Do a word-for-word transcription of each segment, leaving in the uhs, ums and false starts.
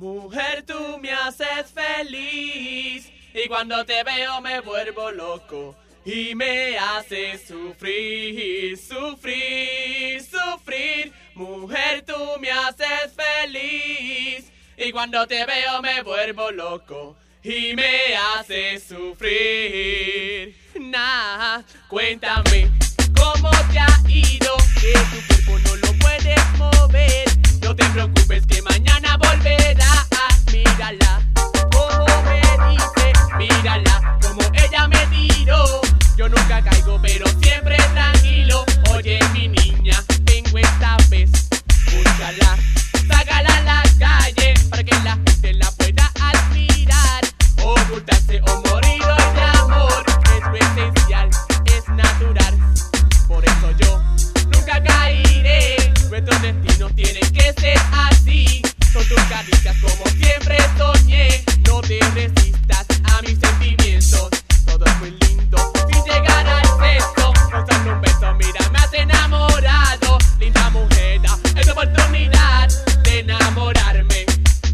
Mujer, tú me haces feliz y cuando te veo me vuelvo loco y me haces sufrir, sufrir, sufrir. Mujer, tú me haces feliz y cuando te veo me vuelvo loco y me haces sufrir. Nah, cuéntame cómo te ha ido, que tu cuerpo no lo puedes mover. No te preocupes que mañana volverá. Mírala, como me dice, mírala, como ella me tiró. Yo nunca caigo, pero siempre tranquilo. Oye, mi niña, vengo esta vez, búscala, sácala a la calle para que la gente la pueda admirar. Ocultarse o morir hoy de amor es lo esencial, es natural. Por eso yo nunca caeré. Nuestros destinos tienen que ser así. Son tus caricias como siempre soñé. No te resistas a mis sentimientos. Todo es muy lindo sin llegar al sexo. Rozando un beso, mira, me has enamorado. Linda mujer, es tu oportunidad de enamorarme.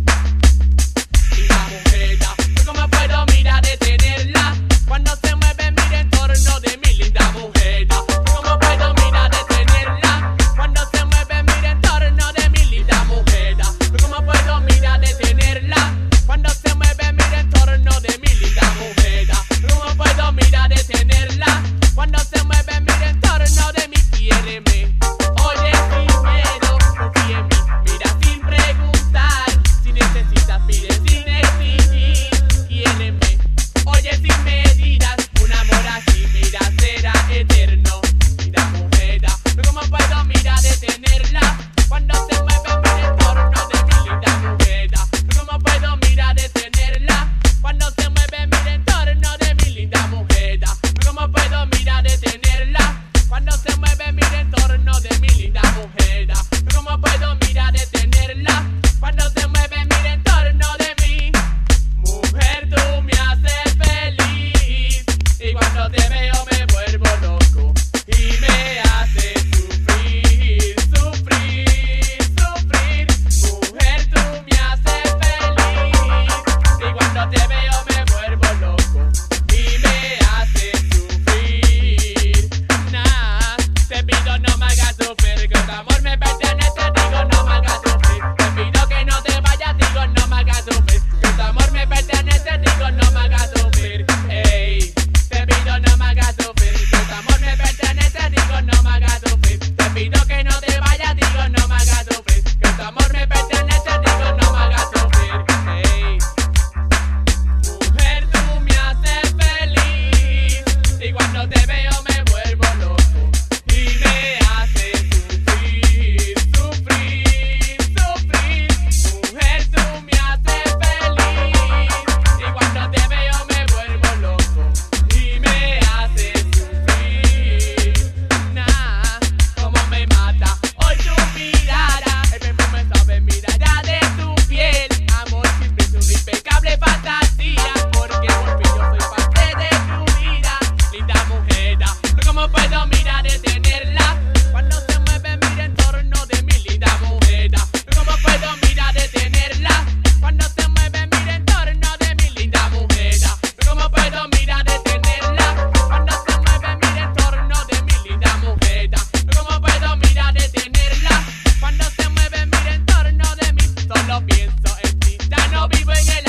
Linda mujer, ¿cómo puedo, mira, detenerla? Cuando se mueve, mira, en torno de mi linda mujer. ¿Cómo puedo, mira, detenerla? Cuando se mueve, mira, en torno de mi linda mujer. ¿Cómo puedo, mira, detenerla? Cuando se mueve, mira, en torno de mi linda mujer. ¿Cómo puedo, mira, detenerla? Cuando se mueve, mira, en torno de mí. Quiéreme, oye, sin miedo, confía en mí, mira, sin preguntar. Si necesitas, pide sin exigir. Quiéreme, oye, sin medidas, un amor así, mira, será eterno. Mira, mujer, ¿cómo puedo, mira, detenerla? Cuando se mueve, mira, en torno de mi linda mujer. ¿Cómo puedo, mira, detenerla? Cuando se mueve, mira, en torno de mi linda mujer. ¿Cómo puedo, mira, detenerla? Cuando se mueve, mira, en torno de mi linda mujer. ¿Cómo puedo, mira, detenerla? Cuando se mueve, mira, en torno de mí. Mujer, tú me haces feliz y cuando te veo me vuelvo loco y me haces sufrir, sufrir, sufrir. Mujer, tú me haces feliz y cuando te veo me vuelvo loco y me haces sufrir. Nah, te pido no me hagas sufrir, que tu amor me pertenece, digo no me hagas sufrir. Te pido que no te vayas, digo no me hagas sufrir, que tu amor me pertenece, digo no me hagas sufrir. Ey, te pido no me hagas sufrir, que tu amor me pertenece, digo no me hagas sufrir. Te pido que no te vayas, digo no me hagas sufrir, que tu amor me pertenece, digo no me hagas sufrir. Ey, mujer, tú me haces feliz y cuando te veo me vuelvo loco y me haces sufrir, sufrir, sufrir. Mujer, tú me haces feliz y cuando te veo me vuelvo loco y me haces sufrir. Nah, como me mata hoy tu mirada, el perfume suave, mirada de tu piel. Amor simple es una impecable fantasía, porque por fin yo soy parte de tu vida. Linda mujer, ¿cómo puedo, mira, detenerla? Cuando se mueve, mira, en torno de mi linda mujer. ¿Cómo puedo, mira, detenerla? Cuando se mueve, mira, en torno de mi linda mujer. ¿Cómo puedo, mira, detenerla? Cuando se mueve, mira, en torno de mi linda mujer. ¿Cómo puedo, mira, detenerla? Cuando se mueve, mira, en torno de mí. Solo pienso en ti, ya no vivo en el